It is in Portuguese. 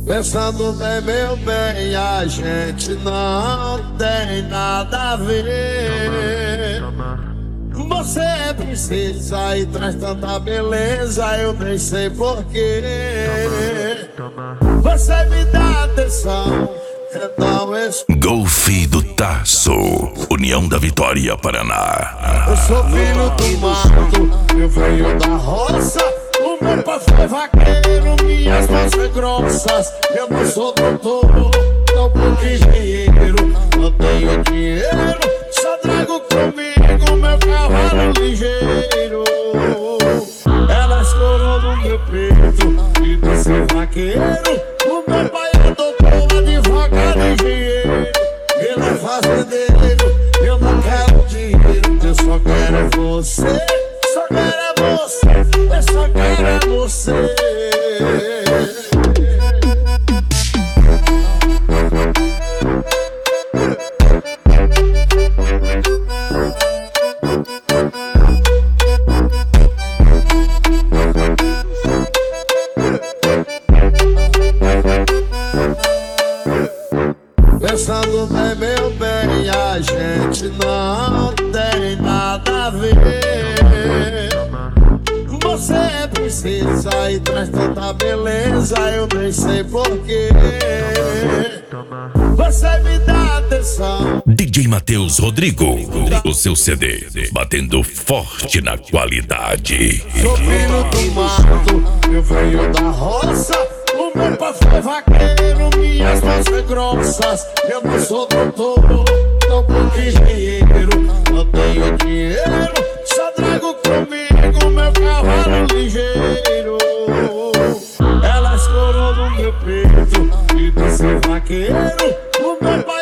Pensando bem, meu bem, a gente não tem nada a ver. Você precisa e traz tanta beleza, eu nem sei porquê. Você me dá atenção, então Golfe do Taço, União da Vitória, Paraná. eu sou filho do mato, eu venho da roça. O meu pai foi vaqueiro, minhas mãos são grossas. Eu não sou doutor, não pouco engenheiro. Não tenho dinheiro, só trago comigo meu cavalo ligeiro. Ela escorou no meu peito e disse vaqueiro. O meu pai é doutor, advogado, engenheiro. Ele é fazendeiro, eu não quero dinheiro. Eu só quero é você, só quero é você, eu só quero é você. Pensando bem, meu bem, a gente não tem nada a ver. Você precisa e traz tanta beleza, eu nem sei porquê. Você me dá atenção. DJ Matheus Rodrigo, o seu CD, batendo forte na qualidade. Sou filho do mato, eu venho da roça. O meu pai foi vaqueiro, minhas mãos são grossas. Eu não sou doutor, não pouco engenheiro. Não tenho dinheiro, só trago comigo meu cavalo ligeiro. Ela escorou no meu peito e disse vaqueiro. O meu pai